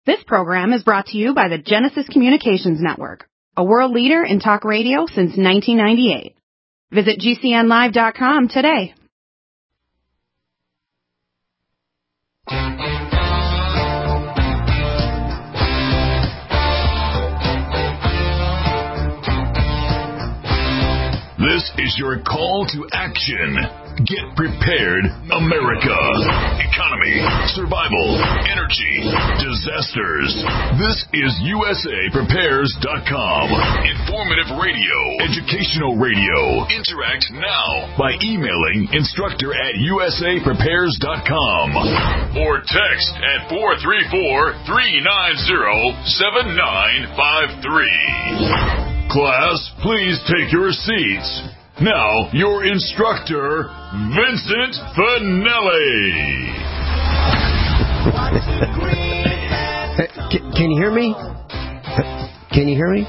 This program is brought to you by the Genesis Communications Network, a world leader in talk radio since 1998. Visit GCNlive.com today. This is your call to action. Get prepared, America. Economy, survival, energy, disasters. This is USAPrepares.com. Informative radio, educational radio. Interact now by emailing instructor@USAPrepares.com or text at 434-390-7953. Class, please take your seats. Now, your instructor, Vincent Finelli. Can you hear me? Can you hear me?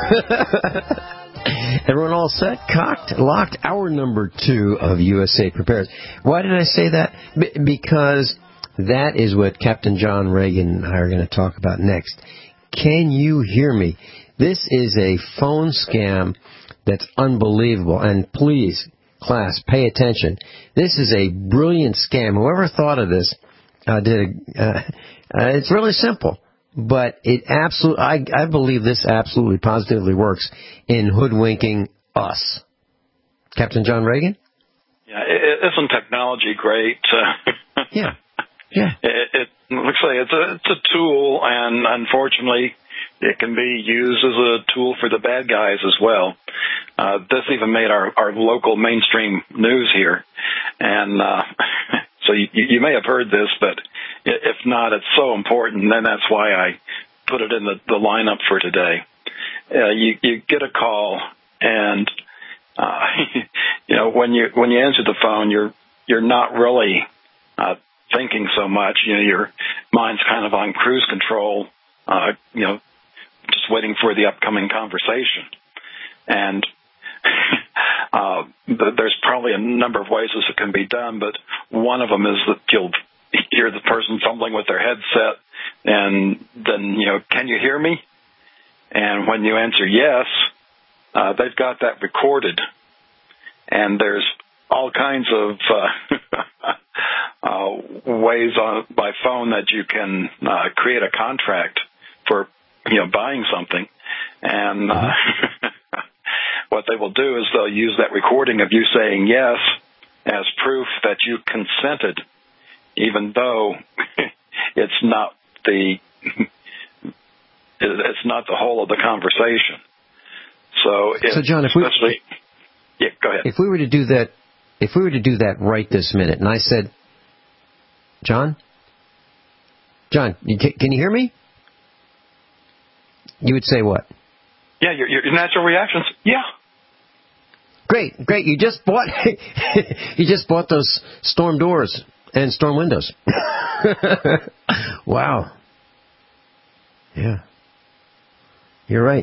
Everyone all set? Cocked? Locked? Hour number 2 of USA Prepares. Why did I say that? Because that is what Captain John Reagan and I are going to talk about next. Can you hear me? This is a phone scam that's unbelievable. And please, class, pay attention. This is a brilliant scam. Whoever thought of this it's really simple. But it absolutely, I believe this absolutely positively works in hoodwinking us. Captain John Reagan? Yeah, isn't technology great? Yeah. It looks like it's a tool, and unfortunately, it can be used as a tool for the bad guys as well. This even made our local mainstream news here. And so you may have heard this, but if not, it's so important, and that's why I put it in the lineup for today. You get a call, and when you answer the phone, you're not really thinking so much. Your mind's kind of on cruise control, just waiting for the upcoming conversation. And there's probably a number of ways this can be done, but one of them is that you'll hear the person fumbling with their headset, and then, can you hear me? And when you answer yes, they've got that recorded. And there's all kinds of ways by phone that you can create a contract for buying something. And what they will do is they'll use that recording of you saying yes as proof that you consented, even though it's not the whole of the conversation. So John, go ahead. If we were to do that right this minute, and I said, John, can you hear me? You would say what? Yeah, your natural reactions. Yeah. Great. You just bought those storm doors and storm windows. Wow. Yeah. You're right.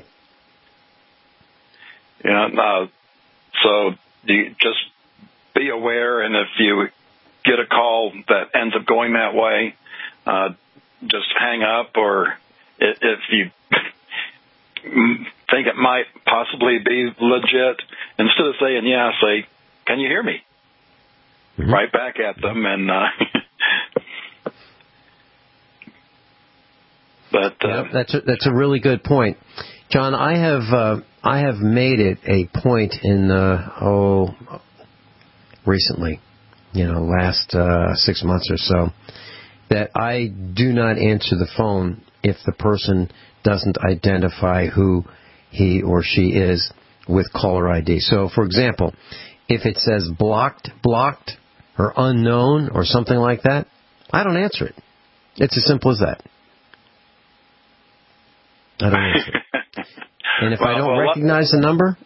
Yeah. So you just be aware, and if you get a call that ends up going that way, just hang up, or if you think it might possibly be legit, instead of saying yeah, say, can you hear me? Mm-hmm. Right back at them, and that's a really good point, John. I have made it a point in recently, last 6 months or so, that I do not answer the phone if the person doesn't identify who he or she is with caller ID. So, for example, if it says blocked, or unknown, or something like that, I don't answer it. It's as simple as that. I don't answer it. And if I don't recognize the number,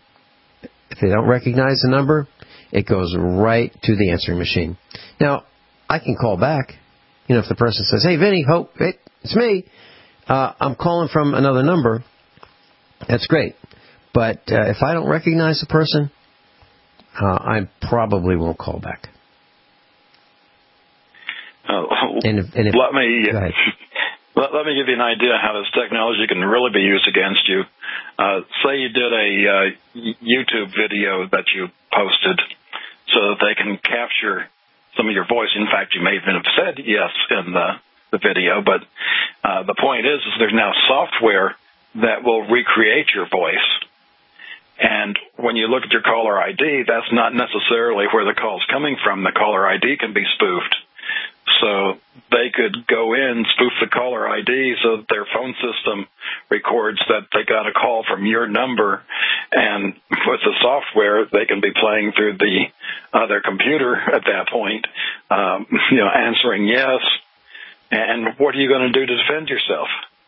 it goes right to the answering machine. Now, I can call back. If the person says, hey, Vinny, it's me. I'm calling from another number. That's great. But if I don't recognize the person, I probably won't call back. Let me Let me give you an idea how this technology can really be used against you. Say you did a YouTube video that you posted so that they can capture some of your voice. In fact, you may even have said yes in the video, but the point is there's now software that will recreate your voice. And when you look at your caller ID, that's not necessarily where the call's coming from. The caller ID can be spoofed. So they could go in, spoof the caller ID so that their phone system records that they got a call from your number, and with the software, they can be playing through their computer at that point, answering yes. And what are you going to do to defend yourself?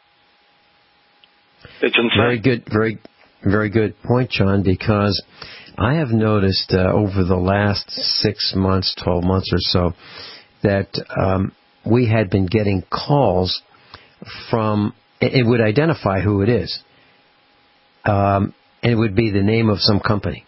It's insane. Very good, very good point, John, because I have noticed over the last 6 months, 12 months or so, that we had been getting calls from, it would identify who it is. And it would be the name of some company.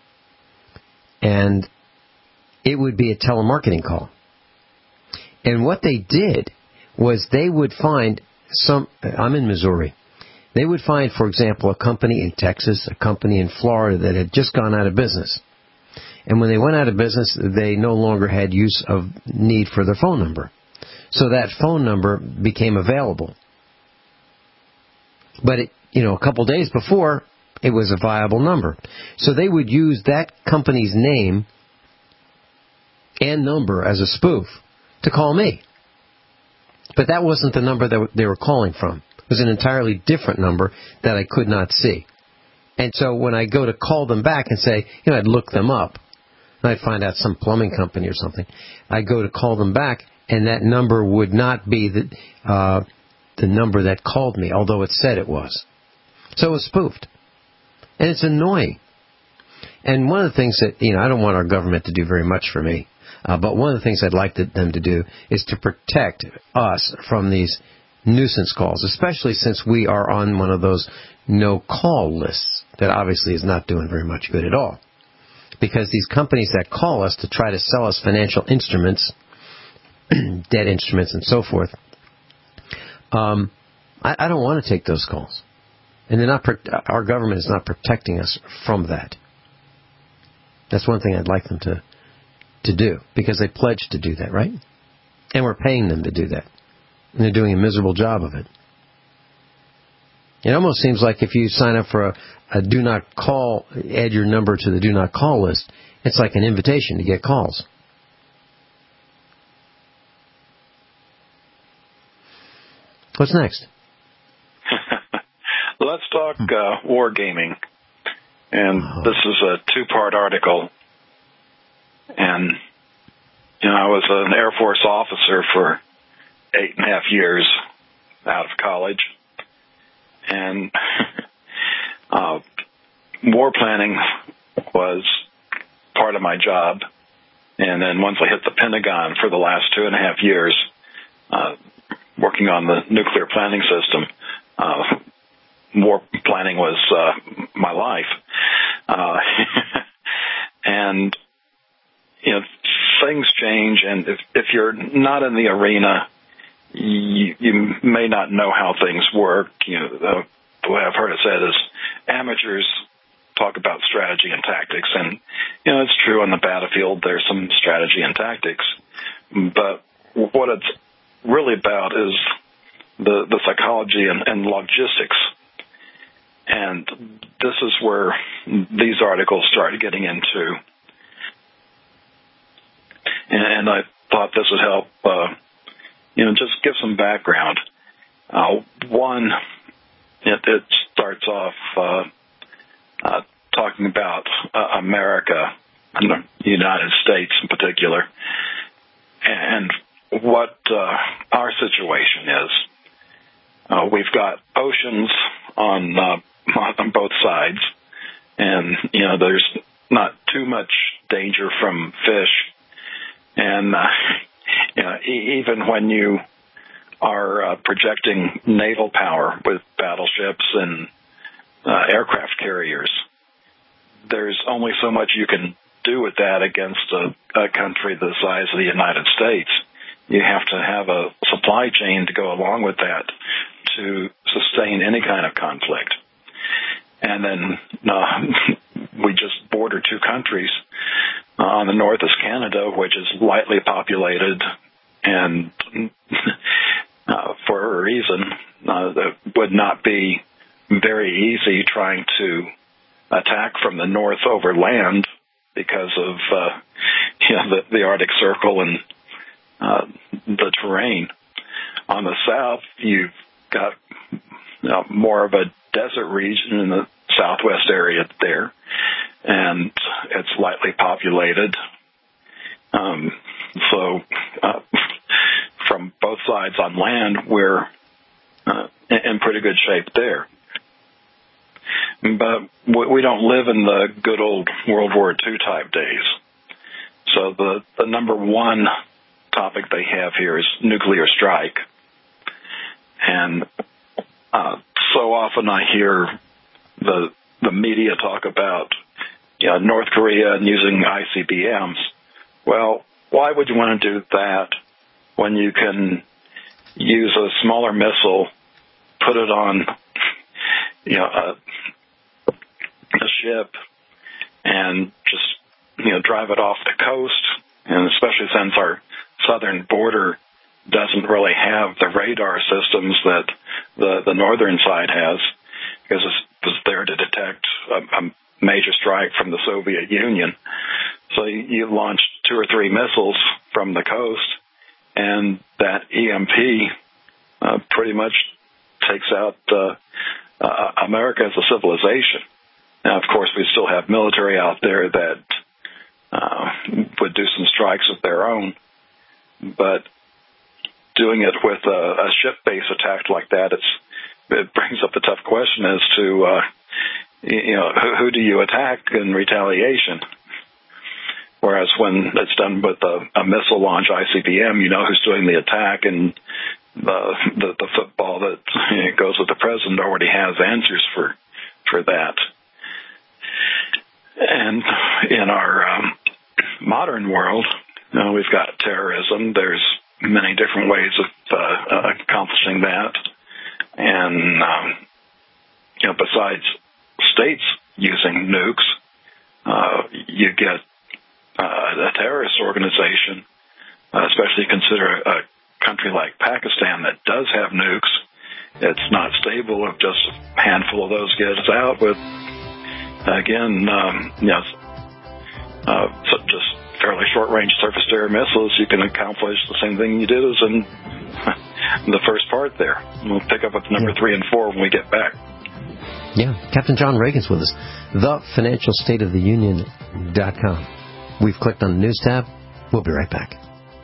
And it would be a telemarketing call. And what they did was they would find I'm in Missouri. They would find, for example, a company in Texas, a company in Florida that had just gone out of business. And when they went out of business, they no longer had need for their phone number. So that phone number became available. But a couple days before, it was a viable number. So they would use that company's name and number as a spoof to call me. But that wasn't the number that they were calling from. It was an entirely different number that I could not see. And so when I go to call them back and say, I'd look them up, I'd find out some plumbing company or something. I go to call them back, and that number would not be the number that called me, although it said it was. So it was spoofed. And it's annoying. And one of the things that, I don't want our government to do very much for me, but one of the things I'd like them to do is to protect us from these nuisance calls, especially since we are on one of those no-call lists that obviously is not doing very much good at all. Because these companies that call us to try to sell us financial instruments, debt instruments, and so forth, I don't want to take those calls. And our government is not protecting us from that. That's one thing I'd like them to do, because they pledged to do that, right? And we're paying them to do that. And they're doing a miserable job of it. It almost seems like if you sign up for a do not call, add your number to the do not call list, it's like an invitation to get calls. What's next? Let's talk wargaming. And this is a two-part article. And, I was an Air Force officer for 8.5 years out of college. And war planning was part of my job. And then once I hit the Pentagon for the last 2.5 years, working on the nuclear planning system, war planning was my life. And, things change. And if you're not in the arena, you may not know how things work. The way I've heard it said is amateurs talk about strategy and tactics. And, it's true on the battlefield, there's some strategy and tactics. But what it's really about is the psychology and logistics. And this is where these articles started getting into. And I thought this would help, just give some background. One, it starts off talking about America and the United States in particular, and what our situation is. We've got oceans on both sides, and there's not too much danger from fish. And even when you are projecting naval power with battleships and aircraft carriers, there's only so much you can do with that against a country the size of the United States. you have to have a supply chain to go along with that to sustain any kind of conflict. And then we just border two countries. On the north is Canada, which is lightly populated, and for a reason, that would not be very easy trying to attack from the north over land because of the Arctic Circle and the terrain. On the south, you've got more of a desert region in the southwest area there, and it's lightly populated. So from both sides on land, we're in pretty good shape there. But we don't live in the good old World War II type days. So the number one topic they have here is nuclear strike. And so often I hear the media talk about North Korea and using ICBMs. Well, why would you want to do that when you can use a smaller missile, put it on a ship, and just drive it off the coast? And especially since our southern border doesn't really have the radar systems that the northern side has, because it was there to detect a major strike from the Soviet Union. So you launched 2 or 3 missiles from the coast, and that EMP pretty much takes out America as a civilization. Now, of course, we still have military out there that would do some strikes of their own, but doing it with a ship-based attack like that, it brings up the tough question as to who do you attack in retaliation? Whereas when it's done with a missile launch ICBM, you know who's doing the attack, and the football that goes with the president already has answers for that. And in our modern world, we've got terrorism. There's many different ways of accomplishing that. And, besides states using nukes, you get a terrorist organization, especially consider a country like Pakistan that does have nukes. It's not stable if just a handful of those gets out with, again, so just fairly short-range surface-to-air missiles. You can accomplish the same thing you did as in the first part there. We'll pick up with number 3 and 4 when we get back. Yeah, Captain John Reagan's with us. TheFinancialStateOfTheUnion.com. We've clicked on the News tab. We'll be right back.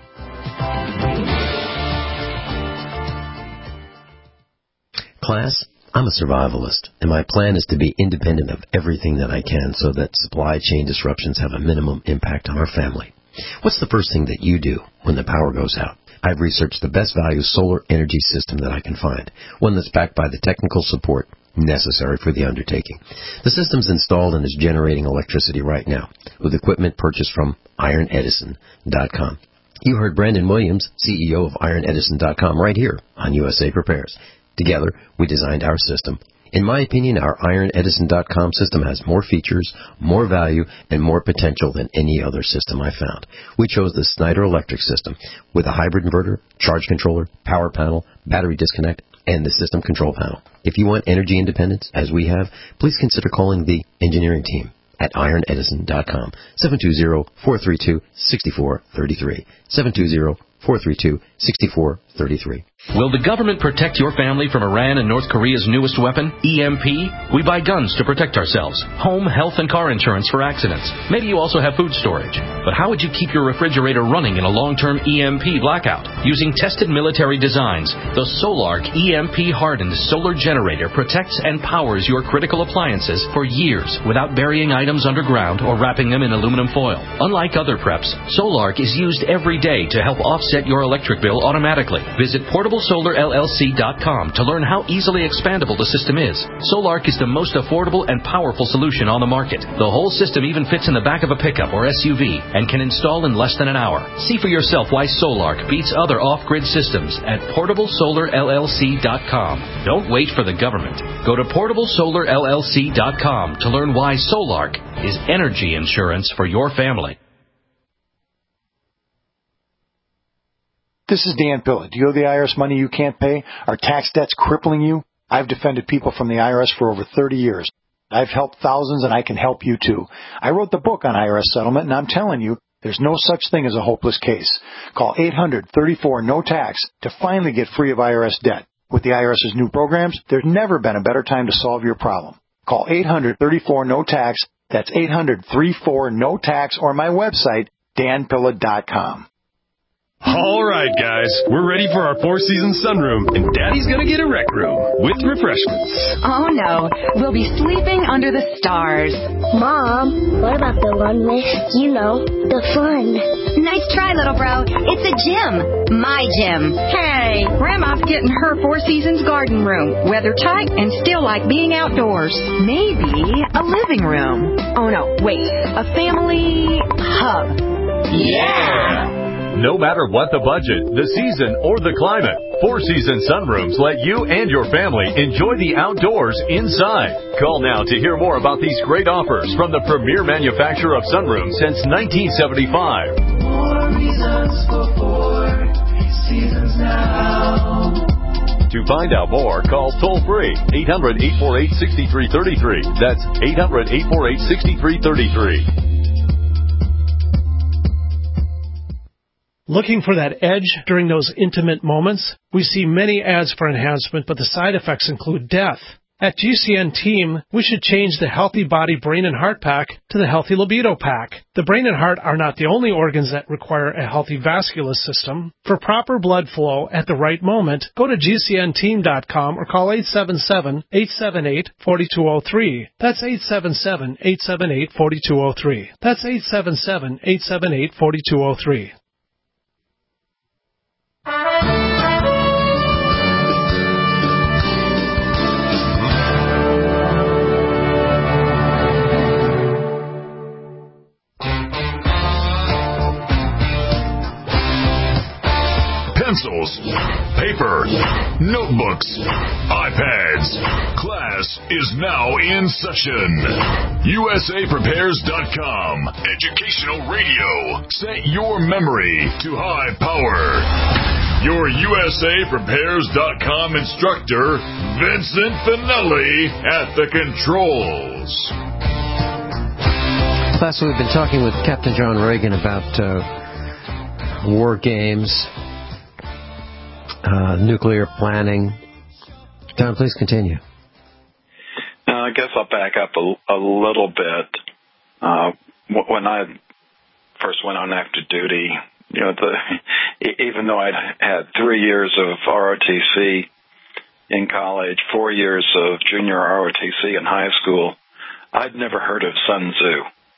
Class, I'm a survivalist, and my plan is to be independent of everything that I can so that supply chain disruptions have a minimum impact on our family. What's the first thing that you do when the power goes out? I've researched the best value solar energy system that I can find, one that's backed by the technical support necessary for the undertaking. The system's installed and is generating electricity right now with equipment purchased from IronEdison.com. You heard Brandon Williams, CEO of IronEdison.com, right here on USA Prepares. Together, we designed our system. In my opinion, our IronEdison.com system has more features, more value, and more potential than any other system I found. We chose the Snyder Electric system with a hybrid inverter, charge controller, power panel, battery disconnect, and the system control panel. If you want energy independence, as we have, please consider calling the engineering team at IronEdison.com, 720-432-6433, 720-432-6433. Will the government protect your family from Iran and North Korea's newest weapon, EMP? We buy guns to protect ourselves, home, health, and car insurance for accidents. Maybe you also have food storage. But how would you keep your refrigerator running in a long-term EMP blackout? Using tested military designs, the Solark EMP-hardened solar generator protects and powers your critical appliances for years without burying items underground or wrapping them in aluminum foil. Unlike other preps, Solark is used every day to help offset your electric bill automatically. Visit PortableSolarLLC.com to learn how easily expandable the system is. Solark is the most affordable and powerful solution on the market. The whole system even fits in the back of a pickup or SUV and can install in less than an hour. See for yourself why Solark beats other off-grid systems at PortableSolarLLC.com. Don't wait for the government. Go to PortableSolarLLC.com to learn why Solark is energy insurance for your family. This is Dan Pilla. Do you owe the IRS money you can't pay? Are tax debts crippling you? I've defended people from the IRS for over 30 years. I've helped thousands, and I can help you too. I wrote the book on IRS settlement, and I'm telling you, there's no such thing as a hopeless case. Call 800-34-NO-TAX to finally get free of IRS debt. With the IRS's new programs, there's never been a better time to solve your problem. Call 800-34-NO-TAX. That's 800-34-NO-TAX, or my website, danpilla.com. All right, guys, we're ready for our Four Seasons sunroom, and Daddy's gonna get a rec room with refreshments. Oh, no. We'll be sleeping under the stars. Mom, what about the one with, the fun? Nice try, little bro. It's a gym. My gym. Hey, Grandma's getting her Four Seasons garden room. Weather tight and still like being outdoors. Maybe a living room. Oh, no, wait. A family hub. Yeah! No matter what the budget, the season, or the climate, Four Seasons sunrooms let you and your family enjoy the outdoors inside. Call now to hear more about these great offers from the premier manufacturer of sunrooms since 1975. More reasons for Four Seasons now. To find out more, call toll-free 800-848-6333. That's 800-848-6333. Looking for that edge during those intimate moments? We see many ads for enhancement, but the side effects include death. At GCN Team, we should change the Healthy Body, Brain, and Heart Pack to the Healthy Libido Pack. The brain and heart are not the only organs that require a healthy vascular system. For proper blood flow at the right moment, go to GCNteam.com or call 877-878-4203. That's 877-878-4203. That's 877-878-4203. Pencils, paper, notebooks, iPads. Class is now in session. USAPrepares.com. Educational radio. Set your memory to high power. Your USAPrepares.com instructor, Vincent Finelli, at the controls. Class, we've been talking with Captain John Reagan about war games, nuclear planning. John, please continue. I guess I'll back up a little bit. When I first went on active duty, even though I'd had 3 years of ROTC in college, 4 years of junior ROTC in high school, I'd never heard of Sun Tzu.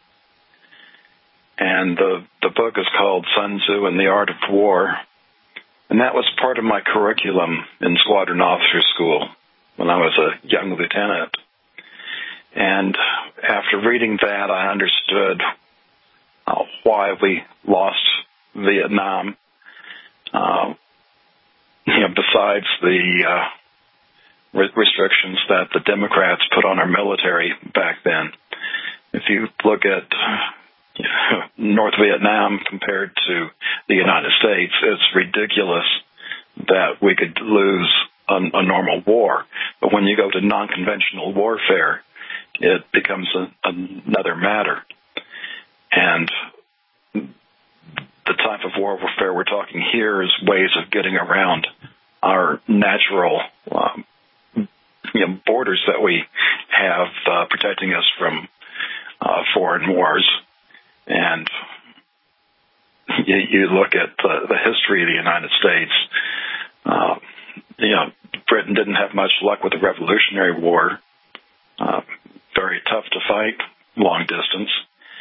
And the book is called Sun Tzu and the Art of War. And that was part of my curriculum in Squadron Officer School when I was a young lieutenant. And after reading that, I understood why we lost Vietnam. Besides the restrictions that the Democrats put on our military back then, if you look at North Vietnam compared to the United States, it's ridiculous that we could lose a normal war. But when you go to non-conventional warfare, it becomes another matter. And the type of warfare we're talking here is ways of getting around our natural borders that we have protecting us from foreign wars. And you look at the history of the United States, Britain didn't have much luck with the Revolutionary War. Very tough to fight, long distance.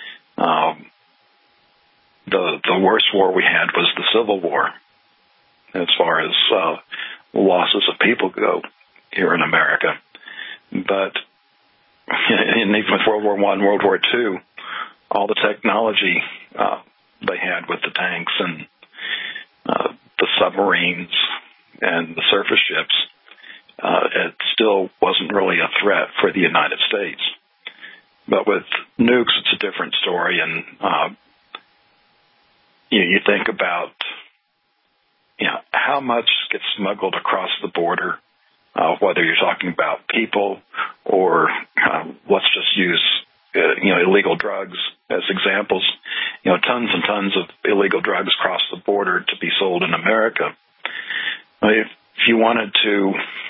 The worst war we had was the Civil War. as far as losses of people go here in America. But and even with World War I, World War II, all the technology they had with the tanks and the submarines and the surface ships, it still wasn't really a threat for the United States. But with nukes, it's a different story, and you think about how much gets smuggled across the border, whether you're talking about people or let's just use illegal drugs as examples. Tons and tons of illegal drugs cross the border to be sold in America. If you wanted to,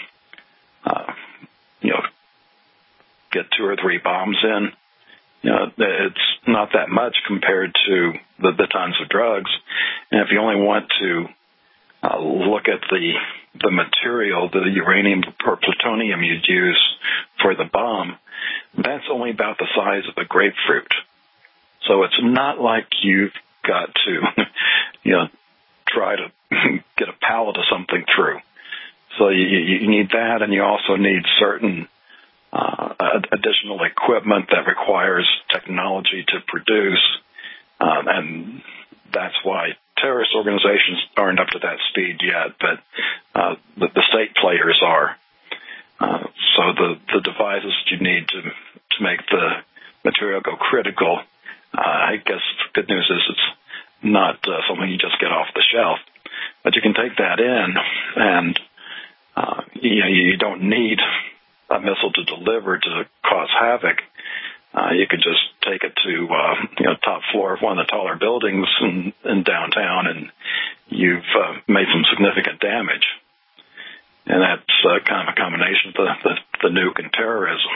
get 2 or 3 bombs in, it's not that much compared to the tons of drugs. And if you only want to look at the material, the uranium or plutonium you'd use for the bomb, that's only about the size of a grapefruit. So it's not like you've got to, try to get a pallet of something through. So you need that, and you also need certain additional equipment that requires technology to produce, and that's why terrorist organizations aren't up to that speed yet, but the state players are. So the devices you need to make the material go critical, I guess the good news is it's not something you just get off the shelf, but you can take that in, and you don't need a missile to deliver to cause havoc. You could just take it to top floor of one of the taller buildings in downtown, and you've made some significant damage. And that's kind of a combination of the nuke and terrorism.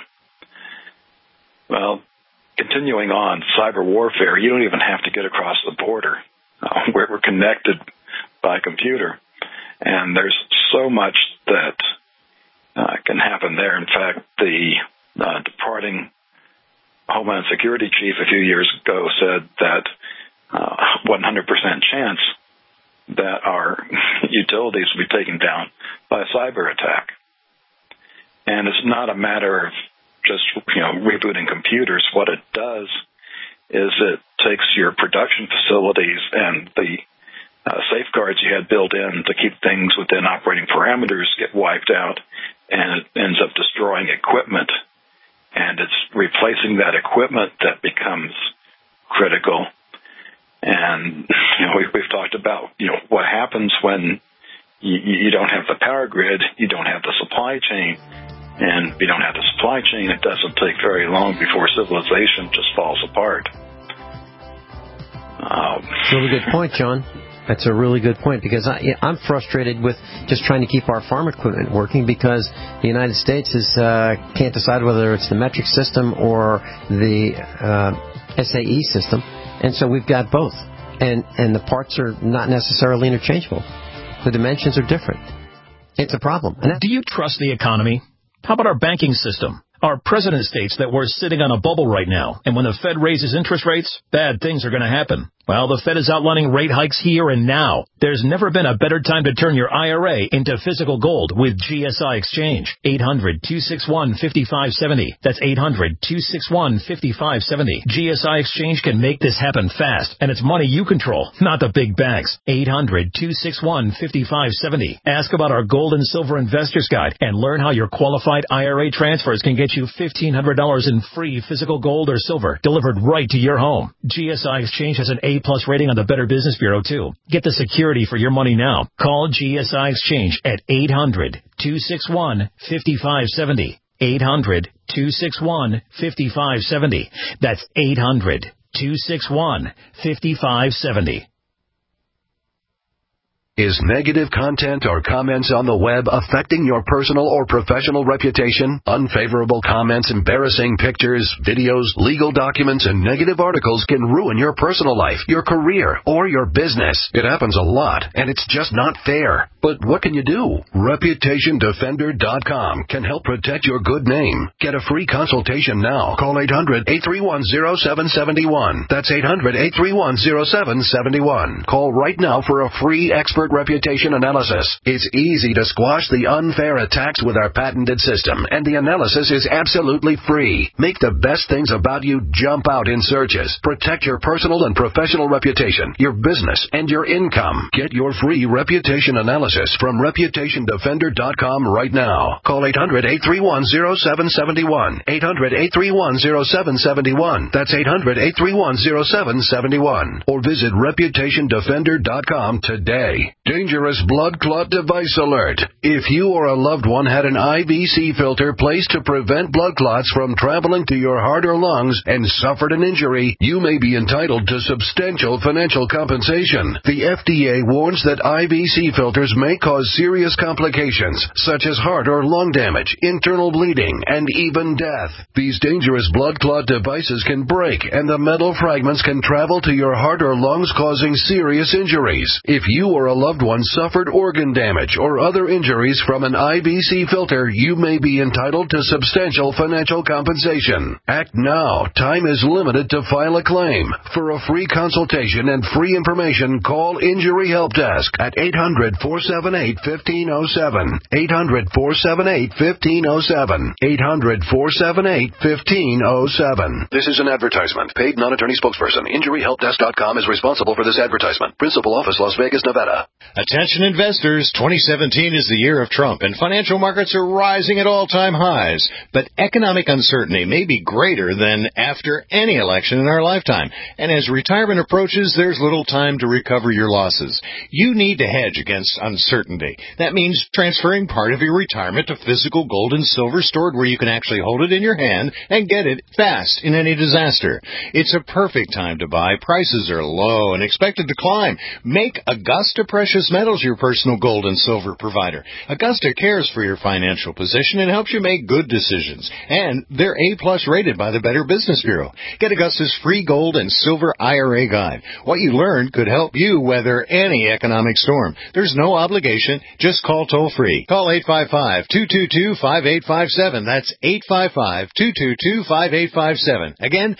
Well, continuing on, cyber warfare, you don't even have to get across the border. We're connected by computer, and there's so much that can happen there. In fact, the departing Homeland Security chief a few years ago said that 100% chance that our utilities will be taken down by a cyber attack. And it's not a matter of just rebooting computers. What it does is it takes your production facilities and the safeguards you had built in to keep things within operating parameters get wiped out, and it ends up destroying equipment. And it's replacing that equipment that becomes critical. And we've talked about what happens when you don't have the power grid, you don't have the supply chain, and if you don't have the supply chain, it doesn't take very long before civilization just falls apart. Really good point, John. That's a really good point, because I'm frustrated with just trying to keep our farm equipment working, because the United States can't decide whether it's the metric system or the SAE system, and so we've got both, and the parts are not necessarily interchangeable. The dimensions are different. It's a problem. Do you trust the economy? How about our banking system? Our president states that we're sitting on a bubble right now, and when the Fed raises interest rates, bad things are going to happen. Well, the Fed is outlining rate hikes here and now. There's never been a better time to turn your IRA into physical gold with GSI Exchange. 800-261-5570. That's 800-261-5570. GSI Exchange can make this happen fast, and it's money you control, not the big banks. 800-261-5570. Ask about our Gold and Silver Investors Guide and learn how your qualified IRA transfers can get you $1,500 in free physical gold or silver delivered right to your home. GSI Exchange has an A+ rating on the Better Business Bureau, too. Get the security for your money now. Call GSI Exchange at 800-261-5570. 800-261-5570. That's 800-261-5570. Is negative content or comments on the web affecting your personal or professional reputation? Unfavorable comments, embarrassing pictures, videos, legal documents, and negative articles can ruin your personal life, your career, or your business. It happens a lot, and it's just not fair. But what can you do? ReputationDefender.com can help protect your good name. Get a free consultation now. Call 800-831-0771. That's 800-831-0771. Call right now for a free expert expert reputation analysis. It's easy to squash the unfair attacks with our patented system, and the analysis is absolutely free. Make the best things about you jump out in searches. Protect your personal and professional reputation, your business, and your income. Get your free reputation analysis from ReputationDefender.com right now. Call 800-831-0771. 800-831-0771. That's 800-831-0771. Or visit ReputationDefender.com today. Dangerous blood clot device alert. If you or a loved one had an IVC filter placed to prevent blood clots from traveling to your heart or lungs and suffered an injury, you may be entitled to substantial financial compensation. The FDA warns that IVC filters may cause serious complications, such as heart or lung damage, internal bleeding, and even death. These dangerous blood clot devices can break, and the metal fragments can travel to your heart or lungs, causing serious injuries. If you or a loved one suffered organ damage or other injuries from an IVC filter, you may be entitled to substantial financial compensation. Act now. Time is limited to file a claim. For a free consultation and free information, call Injury Help Desk at 800-478-1507. 800-478-1507. 800-478-1507. This is an advertisement. Paid non-attorney spokesperson. InjuryHelpDesk.com is responsible for this advertisement. Principal office, Las Vegas, Nevada. Attention investors, 2017 is the year of Trump, and financial markets are rising at all-time highs. But economic uncertainty may be greater than after any election in our lifetime. And as retirement approaches, there's little time to recover your losses. You need to hedge against uncertainty. That means transferring part of your retirement to physical gold and silver stored where you can actually hold it in your hand and get it fast in any disaster. It's a perfect time to buy. Prices are low and expected to climb. Make Augusta Precious Metals your personal gold and silver provider. Augusta cares for your financial position and helps you make good decisions. And they're A+ rated by the Better Business Bureau. Get Augusta's free gold and silver IRA guide. What you learned could help you weather any economic storm. There's no obligation. Just call toll-free. Call 855-222-5857. That's 855-222-5857. Again,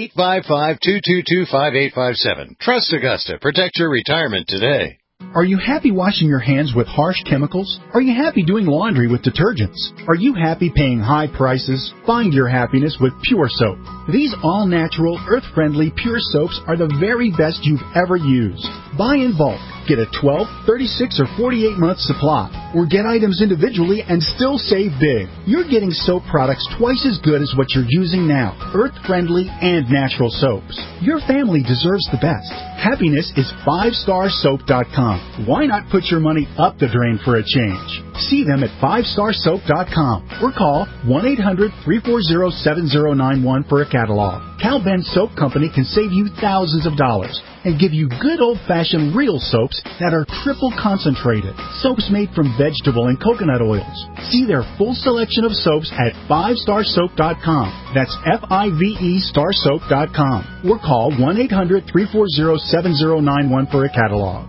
855-222-5857. Trust Augusta. Protect your retirement today. Are you happy washing your hands with harsh chemicals? Are you happy doing laundry with detergents? Are you happy paying high prices? Find your happiness with Pure Soap. These all-natural, earth-friendly Pure Soaps are the very best you've ever used. Buy in bulk. Get a 12, 36, or 48-month supply. Or get items individually and still save big. You're getting soap products twice as good as what you're using now. Earth-friendly and natural soaps. Your family deserves the best. Happiness is 5starsoap.com. Why not put your money up the drain for a change? See them at 5starsoap.com or call 1-800-340-7091 for a catalog. Cal Ben Soap Company can save you thousands of dollars and give you good old-fashioned real soaps that are triple concentrated. Soaps made from vegetable and coconut oils. See their full selection of soaps at 5starsoap.com. That's F-I-V-E starsoap.com. Or call 1-800-340-7091 for a catalog.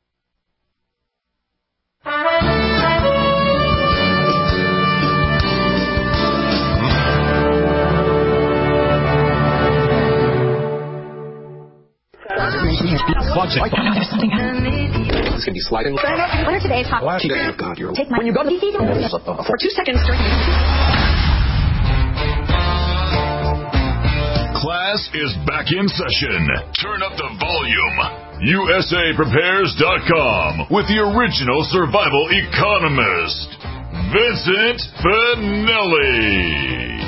This can be sliding. What are today's hot? Oh God, you're take my. When you go to for 2 seconds. Class is back in session. Turn up the volume. USAPrepares.com with the original survival economist, Vincent Finelli.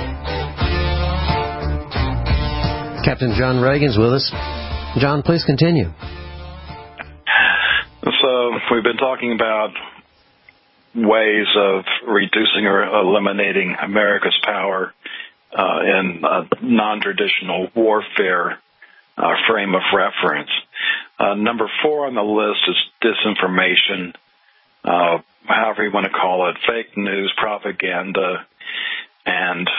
Captain John Reagan's with us. John, please continue. So we've been talking about ways of reducing or eliminating America's power in a non-traditional warfare frame of reference. Number 4 on the list is disinformation, however you want to call it, fake news, propaganda, and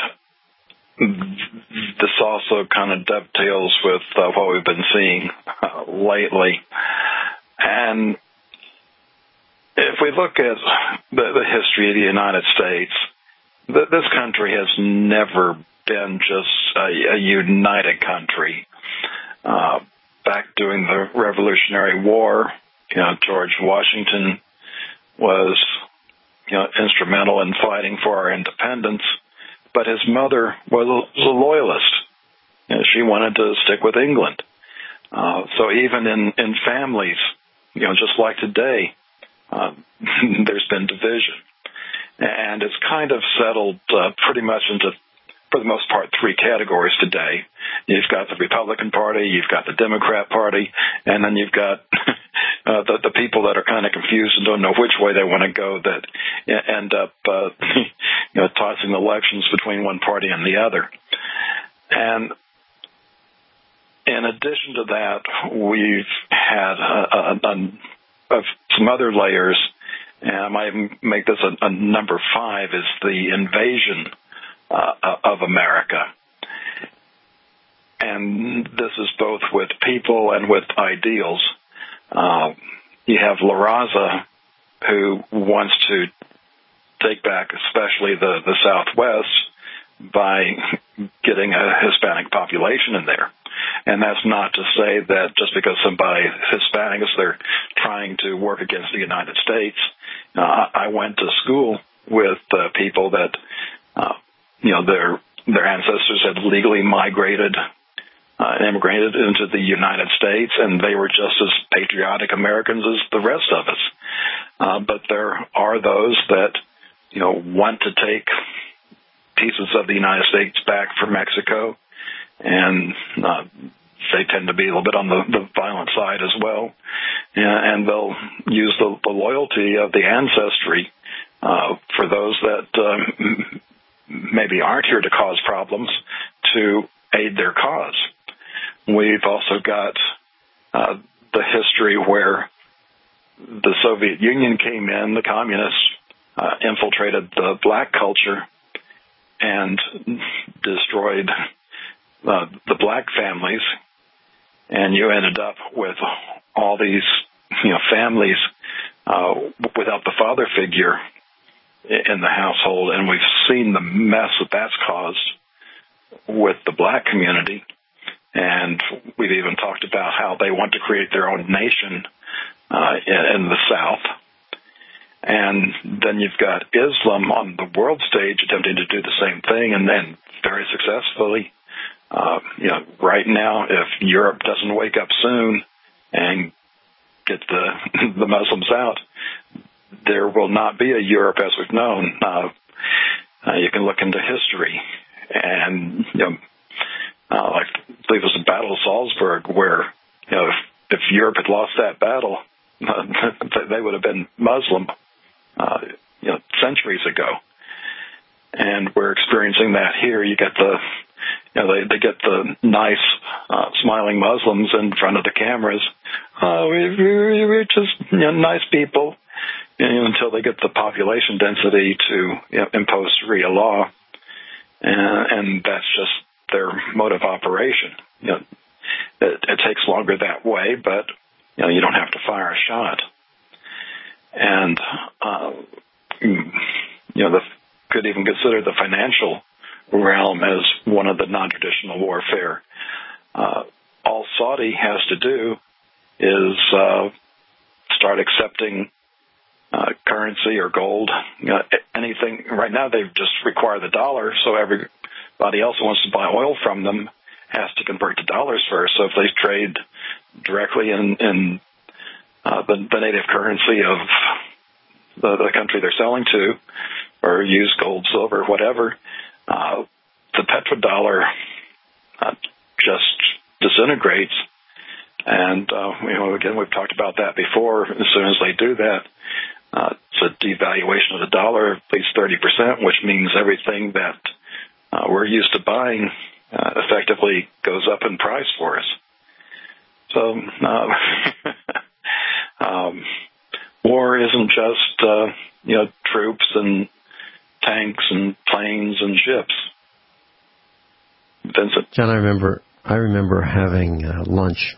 this also kind of dovetails with what we've been seeing lately. And if we look at the history of the United States, this country has never been just a united country. Back during the Revolutionary War, George Washington was, instrumental in fighting for our independence, but his mother was a loyalist. She wanted to stick with England. So even in families, just like today, there's been division. And it's kind of settled pretty much into, for the most part, three categories today. You've got the Republican Party, you've got the Democrat Party, and then you've got the people that are kind of confused and don't know which way they want to go, that end up tossing elections between one party and the other. And in addition to that, we've had some other layers, and I might even make this a number 5, is the invasion of America. And this is both with people and with ideals. You have La Raza, who wants to take back especially the Southwest by getting a Hispanic population in there. And that's not to say that just because somebody is Hispanic, they're trying to work against the United States. I went to school with people that, their ancestors had legally migrated and immigrated into the United States, and they were just as patriotic Americans as the rest of us. But there are those that, want to take pieces of the United States back from Mexico, and they tend to be a little bit on the violent side as well. And they'll use the loyalty of the ancestry for those that maybe aren't here to cause problems to aid their cause. We've also got the history where the Soviet Union came in, the communists infiltrated the black culture and destroyed the black families, and you ended up with all these families without the father figure in the household, and we've seen the mess that's caused with the black community. And we've even talked about how they want to create their own nation in the South. And then you've got Islam on the world stage attempting to do the same thing, and then very successfully. Right now, if Europe doesn't wake up soon and get the Muslims out, there will not be a Europe as we've known. You can look into history, and I believe it was the Battle of Salzburg, where if Europe had lost that battle, they would have been Muslim centuries ago. And we're experiencing that here. You get they get the nice, smiling Muslims in front of the cameras. We're just nice people, until they get the population density to impose Sharia law, and that's just their mode of operation. It takes longer that way, but you don't have to fire a shot. And could even consider the financial realm as one of the non-traditional warfare. All Saudi has to do is start accepting currency or gold, anything. Right now they just require the dollar, so everybody else who wants to buy oil from them has to convert to dollars first. So if they trade directly in the native currency of the country they're selling to, or use gold, silver, whatever, the petrodollar just disintegrates. And again, we've talked about that before. As soon as they do that, it's a devaluation of the dollar, at least 30%, which means everything that we're used to buying effectively goes up in price for us. So war isn't just troops and tanks and planes and ships. Vincent? John, I remember having lunch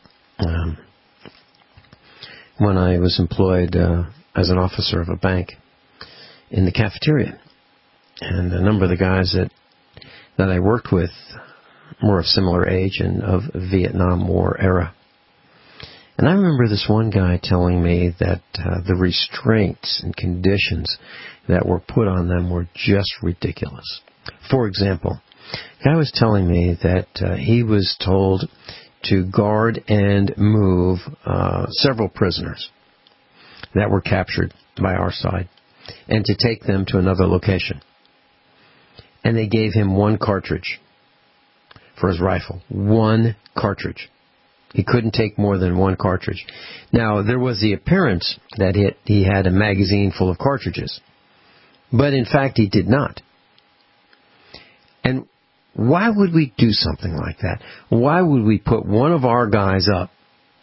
when I was employed as an officer of a bank in the cafeteria. And a number of the guys that I worked with were of similar age and of Vietnam War era. And I remember this one guy telling me that the restraints and conditions that were put on them were just ridiculous. For example, the guy was telling me that he was told to guard and move several prisoners that were captured by our side and to take them to another location. And they gave him one cartridge for his rifle. One cartridge. He couldn't take more than one cartridge. Now, there was the appearance that he had a magazine full of cartridges. But in fact, he did not. And why would we do something like that? Why would we put one of our guys up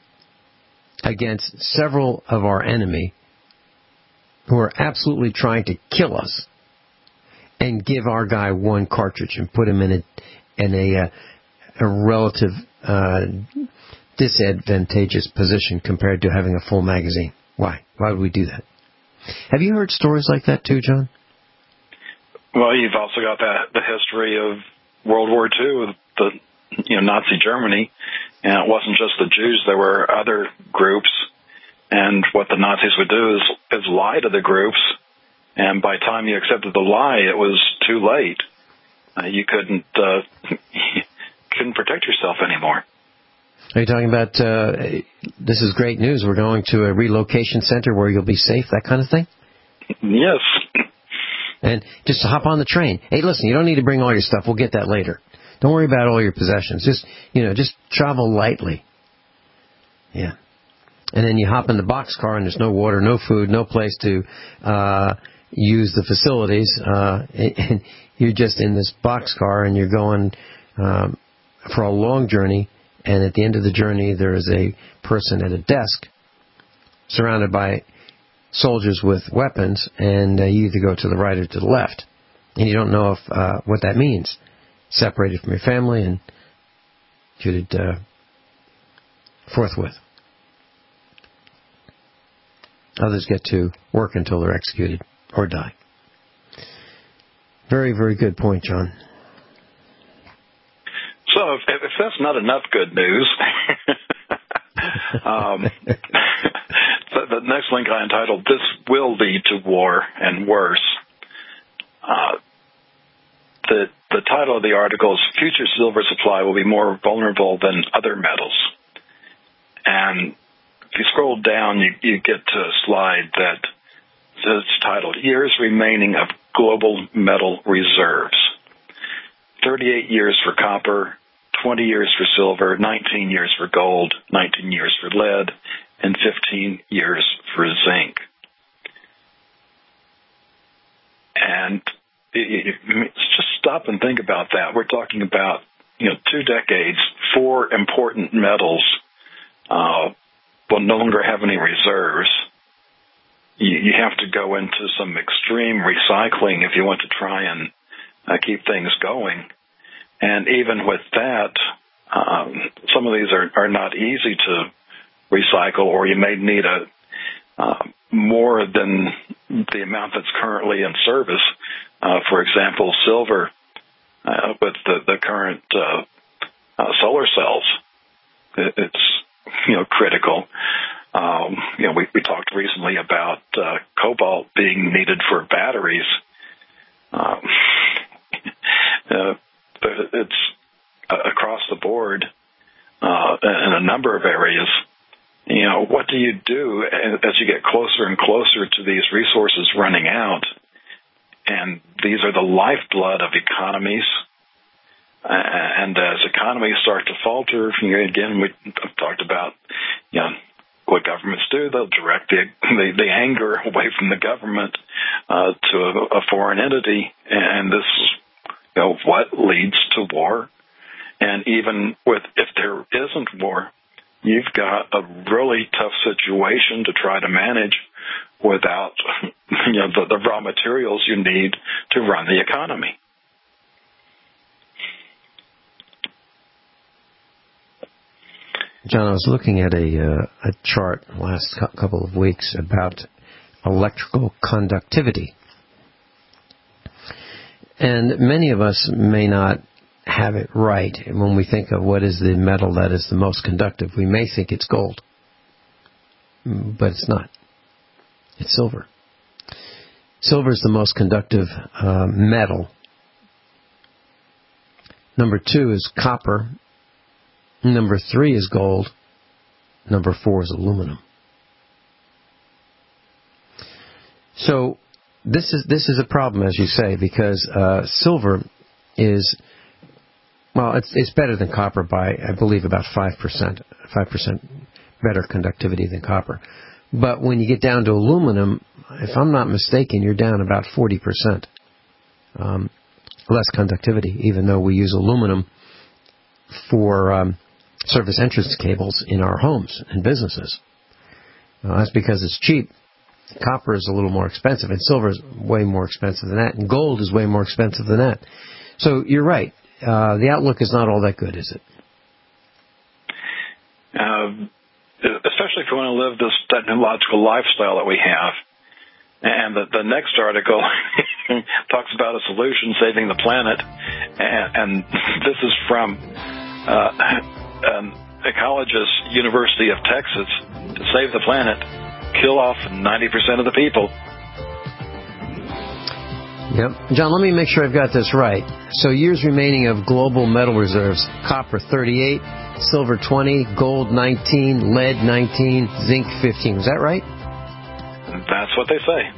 against several of our enemy who are absolutely trying to kill us and give our guy one cartridge and put him in a relative disadvantageous position compared to having a full magazine? Why? Why would we do that? Have you heard stories like that too, John? Well, you've also got the history of World War II, the Nazi Germany, and it wasn't just the Jews. There were other groups, and what the Nazis would do is lie to the groups, and by the time you accepted the lie, it was too late. You couldn't protect yourself anymore. Are you talking about, this is great news, we're going to a relocation center where you'll be safe, that kind of thing? Yes. And just hop on the train. Hey, listen, you don't need to bring all your stuff. We'll get that later. Don't worry about all your possessions. Just travel lightly. Yeah. And then you hop in the boxcar and there's no water, no food, no place to use the facilities. And you're just in this boxcar and you're going for a long journey. And at the end of the journey, there is a person at a desk surrounded by soldiers with weapons, and you either go to the right or to the left. And you don't know what that means. Separated from your family and executed forthwith. Others get to work until they're executed or die. Very, very good point, John. So if that's not enough good news, the next link I entitled, "This Will Lead to War and Worse." The title of the article is "Future Silver Supply Will Be More Vulnerable Than Other Metals." And if you scroll down, you get to a slide that is titled, "Years Remaining of Global Metal Reserves." 38 years for copper, 20 years for silver, 19 years for gold, 19 years for lead, and 15 years for zinc. And just stop and think about that. We're talking about 2 decades, 4 important metals will no longer have any reserves. You have to go into some extreme recycling if you want to try and keep things going. And even with that, some of these are not easy to recycle, or you may need more than the amount that's currently in service. For example, silver with the current solar cells, it's critical. We talked recently about cobalt being needed for batteries. It's across the board in a number of areas. What do you do as you get closer and closer to these resources running out? And these are the lifeblood of economies. And as economies start to falter, again, we talked about, what governments do. They'll direct the anger away from the government to a foreign entity, and this is what leads to war. And even if there isn't war, you've got a really tough situation to try to manage without the raw materials you need to run the economy. John, I was looking at a chart the last couple of weeks about electrical conductivity. And many of us may not have it right. And when we think of what is the metal that is the most conductive, we may think it's gold. but it's not. It's silver. Silver is the most conductive metal. Number 2 is copper. Number 3 is gold. Number 4 is aluminum. So this is a problem, as you say, because silver is, well, it's better than copper by, I believe, about 5%. 5% better conductivity than copper. But when you get down to aluminum, if I'm not mistaken, you're down about 40% less conductivity, even though we use aluminum for surface entrance cables in our homes and businesses. That's because it's cheap. Copper is a little more expensive, and silver is way more expensive than that, and gold is way more expensive than that. So you're right. The outlook is not all that good, is it? Especially if you want to live this technological lifestyle that we have. And the next article talks about a solution saving the planet, and this is from an ecologist, University of Texas. To save the planet, kill off 90% of the people. Yep. John, let me make sure I've got this right. So years remaining of global metal reserves: copper 38, silver 20, gold 19, lead 19, zinc 15. Was that right? That's what they say.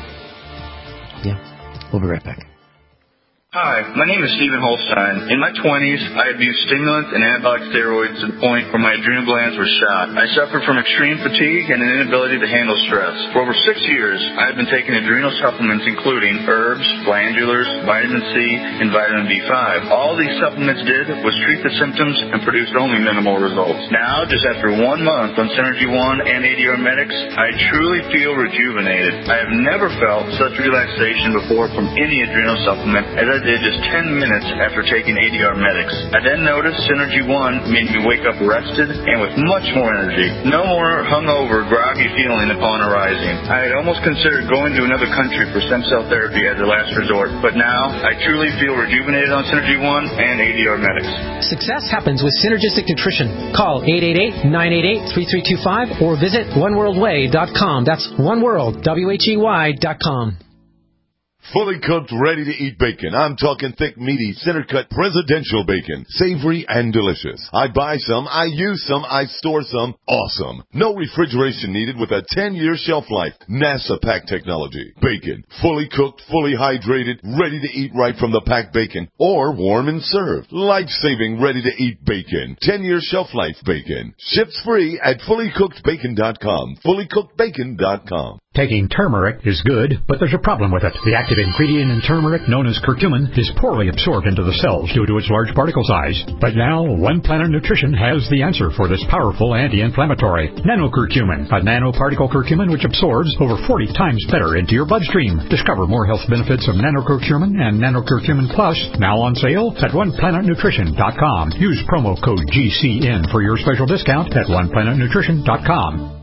Yeah. We'll be right back. Hi, my name is Stephen Holstein. In my 20s, I abused stimulants and anabolic steroids to the point where my adrenal glands were shot. I suffered from extreme fatigue and an inability to handle stress. For over 6 years, I have been taking adrenal supplements including herbs, glandulars, vitamin C, and vitamin B5. All these supplements did was treat the symptoms and produced only minimal results. Now, just after 1 month on Synergy One and ADR Medics, I truly feel rejuvenated. I have never felt such relaxation before from any adrenal supplement as I did just 10 minutes after taking ADR Medics. I then noticed Synergy One made me wake up rested and with much more energy. No more hungover, groggy feeling upon arising. I had almost considered going to another country for stem cell therapy as a last resort, but now I truly feel rejuvenated on Synergy One and ADR Medics. Success happens with Synergistic Nutrition. Call 888-988-3325 or visit oneworldway.com. That's oneworld, WHEY.com. Fully cooked, ready-to-eat bacon. I'm talking thick, meaty, center-cut presidential bacon. Savory and delicious. I buy some, I use some, I store some. Awesome. No refrigeration needed with a 10-year shelf life. NASA pack technology. Bacon. Fully cooked, fully hydrated, ready to eat right from the packed bacon. Or warm and served. Life-saving, ready-to-eat bacon. 10-year shelf life bacon. Ships free at fullycookedbacon.com. Fullycookedbacon.com. Taking turmeric is good, but there's a problem with it. The active ingredient in turmeric, known as curcumin, is poorly absorbed into the cells due to its large particle size. But now, One Planet Nutrition has the answer for this powerful anti-inflammatory. Nanocurcumin, a nanoparticle curcumin which absorbs over 40 times better into your bloodstream. Discover more health benefits of nanocurcumin and nanocurcumin plus, now on sale at OnePlanetNutrition.com. Use promo code GCN for your special discount at OnePlanetNutrition.com.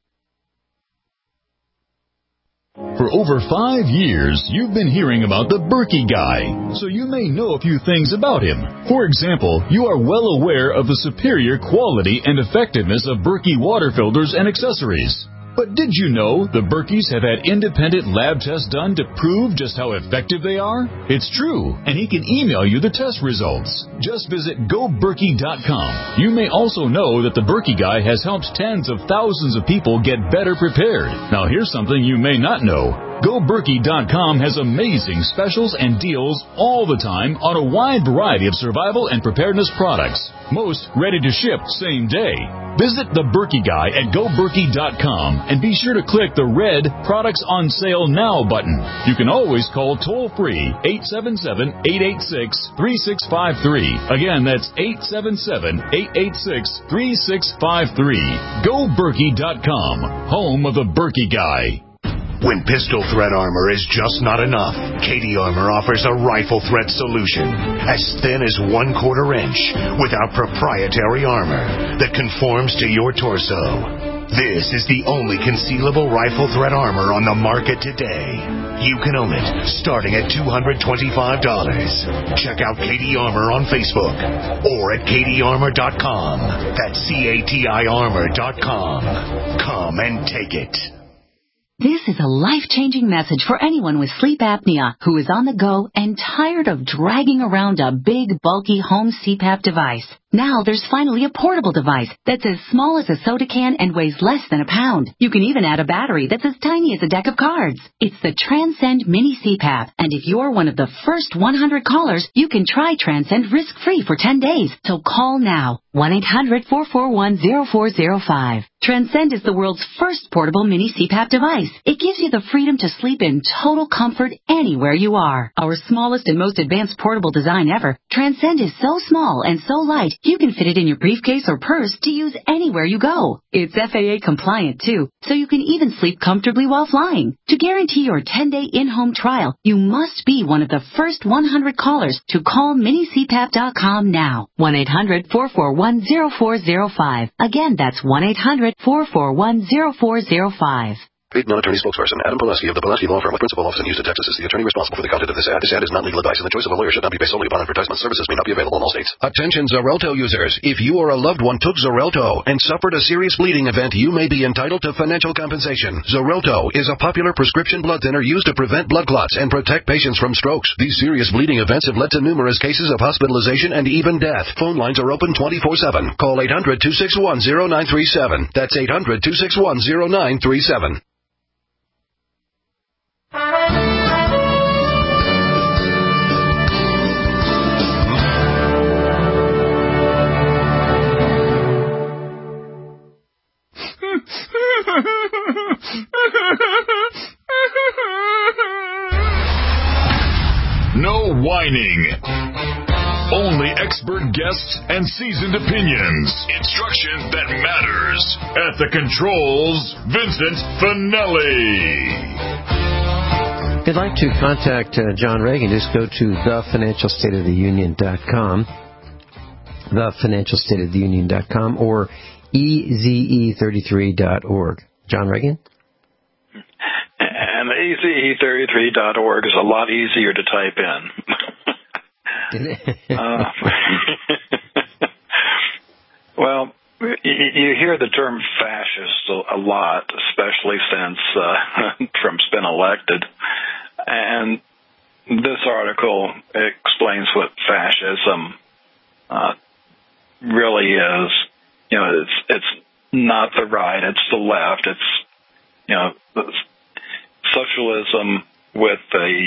For over 5 years, you've been hearing about the Berkey Guy, so you may know a few things about him. For example, you are well aware of the superior quality and effectiveness of Berkey water filters and accessories. But did you know the Berkeys have had independent lab tests done to prove just how effective they are? It's true, and he can email you the test results. Just visit GoBerkey.com. You may also know that the Berkey Guy has helped tens of thousands of people get better prepared. Now here's something you may not know. GoBerkey.com has amazing specials and deals all the time on a wide variety of survival and preparedness products. Most ready to ship same day. Visit the Berkey Guy at GoBerkey.com and be sure to click the red Products on Sale Now button. You can always call toll-free 877-886-3653. Again, that's 877-886-3653. GoBerkey.com, home of the Berkey Guy. When pistol thread armor is just not enough, Katie Armor offers a rifle thread solution as thin as 1/4 inch with our proprietary armor that conforms to your torso. This is the only concealable rifle threat armor on the market today. You can own it starting at $225. Check out KD Armor on Facebook or at KDArmor.com. That's CATI Armor.com. Come and take it. This is a life-changing message for anyone with sleep apnea who is on the go and tired of dragging around a big, bulky home CPAP device. Now there's finally a portable device that's as small as a soda can and weighs less than a pound. You can even add a battery that's as tiny as a deck of cards. It's the Transcend Mini CPAP, and if you're one of the first 100 callers, you can try Transcend risk-free for 10 days. So call now, 1-800-441-0405. Transcend is the world's first portable mini CPAP device. It gives you the freedom to sleep in total comfort anywhere you are. Our smallest and most advanced portable design ever, Transcend is so small and so light, you can fit it in your briefcase or purse to use anywhere you go. It's FAA compliant too, so you can even sleep comfortably while flying. To guarantee your 10-day in-home trial, you must be one of the first 100 callers to call minicpap.com now. 1-800-441-0405. Again, that's 1-800-441-0405. Paid non-attorney spokesperson Adam Poleski of the Poleski Law Firm with principal office in Houston, Texas is the attorney responsible for the content of this ad. This ad is not legal advice, and the choice of a lawyer should not be based solely upon advertisement. Services may not be available in all states. Attention Xarelto users. If you or a loved one took Xarelto and suffered a serious bleeding event, you may be entitled to financial compensation. Xarelto is a popular prescription blood thinner used to prevent blood clots and protect patients from strokes. These serious bleeding events have led to numerous cases of hospitalization and even death. Phone lines are open 24/7. Call 800-261-0937. That's 800-261-0937. No whining. Only expert guests and seasoned opinions. Instruction that matters. At the controls, Vincent Finelli. If you'd like to contact John Reagan, just go to thefinancialstateoftheunion.com, thefinancialstateoftheunion.com, or eze33.org. John Reagan? And eze33.org is a lot easier to type in. Well, you hear the term fascist a lot, especially since Trump's been elected. And this article explains what fascism really is. You know, it's not the right, it's the left. It's, you know, socialism with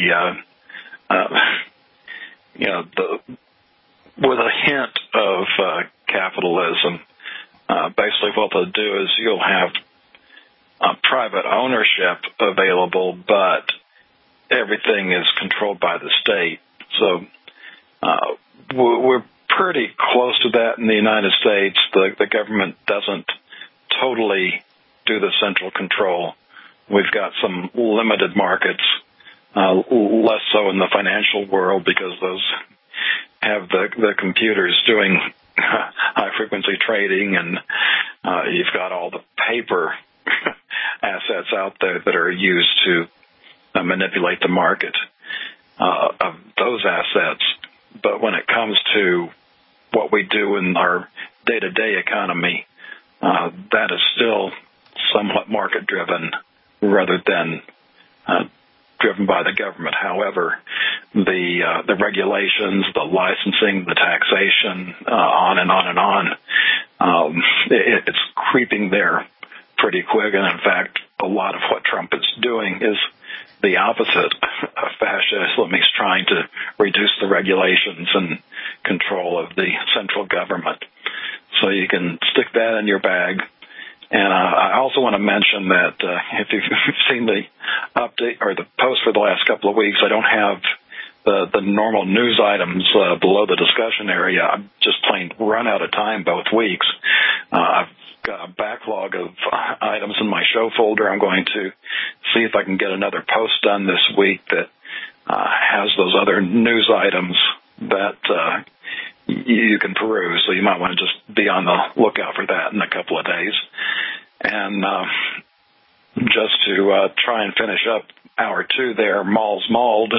with a hint of capitalism. Basically, what they'll do is you'll have private ownership available, but everything is controlled by the state. So we're pretty close to that in the United States. The government doesn't totally do the central control. We've got some limited markets, less so in the financial world because those have the computers doing high-frequency trading, and you've got all the paper assets out there that are used to manipulate the market of those assets. But when it comes to what we do in our day-to-day economy, that is still somewhat market-driven rather than driven by the government. However, the regulations, the licensing, the taxation, on and on and on, it's creeping there pretty quick. And in fact, a lot of what Trump is doing is the opposite of fascism. He's trying to reduce the regulations and control of the central government. So you can stick that in your bag. And I also want to mention that if you've seen the update or the post for the last couple of weeks, I don't have the normal news items below the discussion area. I'm just plain run out of time both weeks. I've got a backlog of items in my show folder. I'm going to see if I can get another post done this week that has those other news items that you can peruse. So you might want to just be on the lookout for that in a couple of days. And just to try and finish up hour 2 there, Malls Mauled,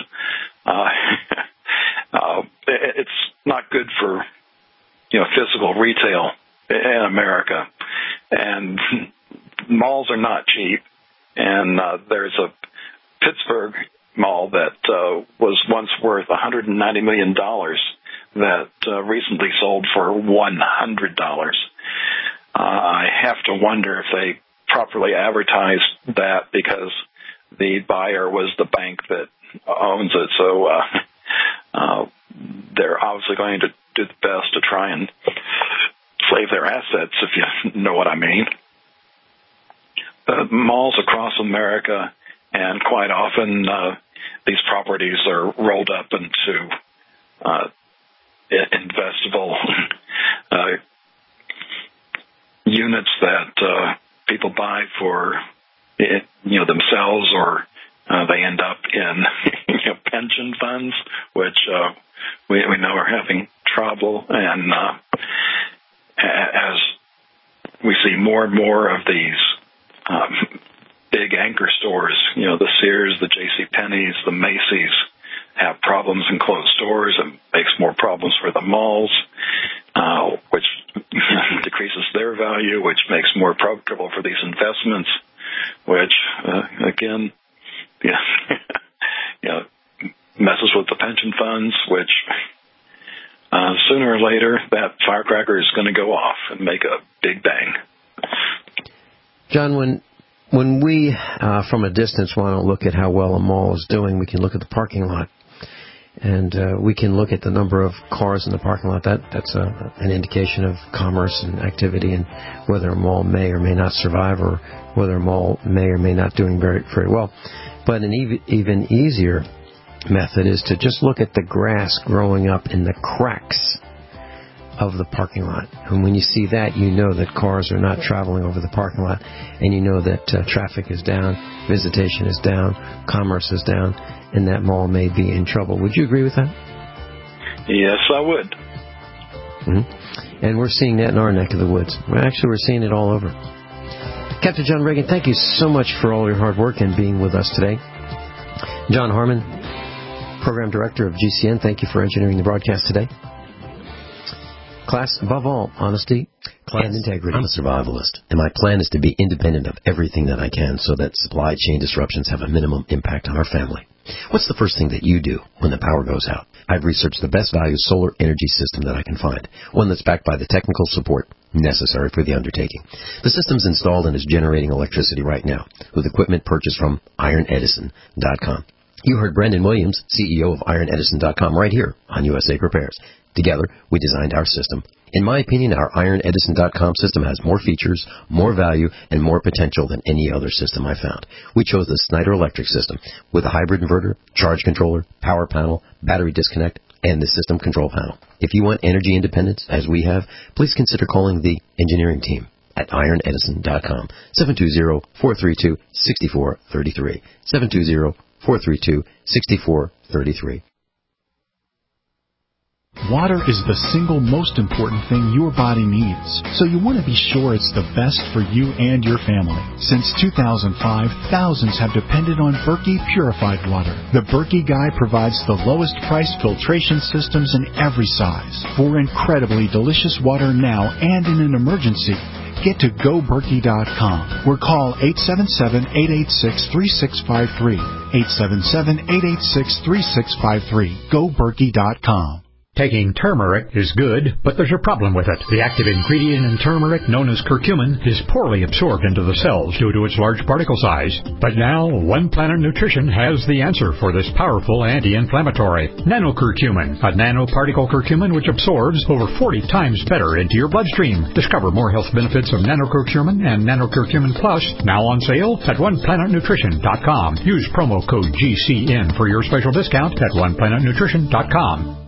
it's not good for, physical retail in America. And malls are not cheap. And there's a Pittsburgh mall that was once worth $190 million that recently sold for $100. I have to wonder if they properly advertised that because the buyer was the bank that owns it. So they're obviously going to do the best to try and save their assets, if you know what I mean. The malls across America, and quite often these properties are rolled up into investable units that people buy for themselves, or they end up in pension funds, which we know are having trouble. And as we see more and more of these big anchor stores, the Sears, the JCPenney's, the Macy's, have problems and close stores, and makes more problems for the malls, which decreases their value, which makes more profitable for these investments, which, again, messes with the pension funds, which sooner or later that firecracker is going to go off and make a big bang. John, when we, from a distance, want to look at how well a mall is doing, we can look at the parking lot. And we can look at the number of cars in the parking lot. That's an indication of commerce and activity, and whether a mall may or may not survive, or whether a mall may or may not doing very, very well. But an even easier method is to just look at the grass growing up in the cracks of the parking lot. And when you see that, you know that cars are not traveling over the parking lot, and you know that traffic is down, visitation is down, commerce is down, and that mall may be in trouble. Would you agree with that? Yes, I would. Mm-hmm. And we're seeing that in our neck of the woods. We're seeing it all over. Captain John Reagan, thank you so much for all your hard work and being with us today. John Harmon, Program Director of GCN, thank you for engineering the broadcast today. Class, above all, honesty and integrity. I'm a survivalist, and my plan is to be independent of everything that I can so that supply chain disruptions have a minimum impact on our family. What's the first thing that you do when the power goes out? I've researched the best value solar energy system that I can find, one that's backed by the technical support necessary for the undertaking. The system's installed and is generating electricity right now with equipment purchased from IronEdison.com. You heard Brandon Williams, CEO of IronEdison.com, right here on USA Prepares. Together, we designed our system. In my opinion, our IronEdison.com system has more features, more value, and more potential than any other system I found. We chose the Snyder Electric system with a hybrid inverter, charge controller, power panel, battery disconnect, and the system control panel. If you want energy independence, as we have, please consider calling the engineering team at IronEdison.com, 720-432-6433, 720-432-6433. Water is the single most important thing your body needs, so you want to be sure it's the best for you and your family. Since 2005, thousands have depended on Berkey purified water. The Berkey Guy provides the lowest priced filtration systems in every size for incredibly delicious water now and in an emergency. Get to GoBerkey.com or call 877-886-3653. 877-886-3653. GoBerkey.com. Taking turmeric is good, but there's a problem with it. The active ingredient in turmeric, known as curcumin, is poorly absorbed into the cells due to its large particle size. But now, One Planet Nutrition has the answer for this powerful anti-inflammatory. Nanocurcumin, a nanoparticle curcumin which absorbs over 40 times better into your bloodstream. Discover more health benefits of nanocurcumin and nanocurcumin plus, now on sale at OnePlanetNutrition.com. Use promo code GCN for your special discount at OnePlanetNutrition.com.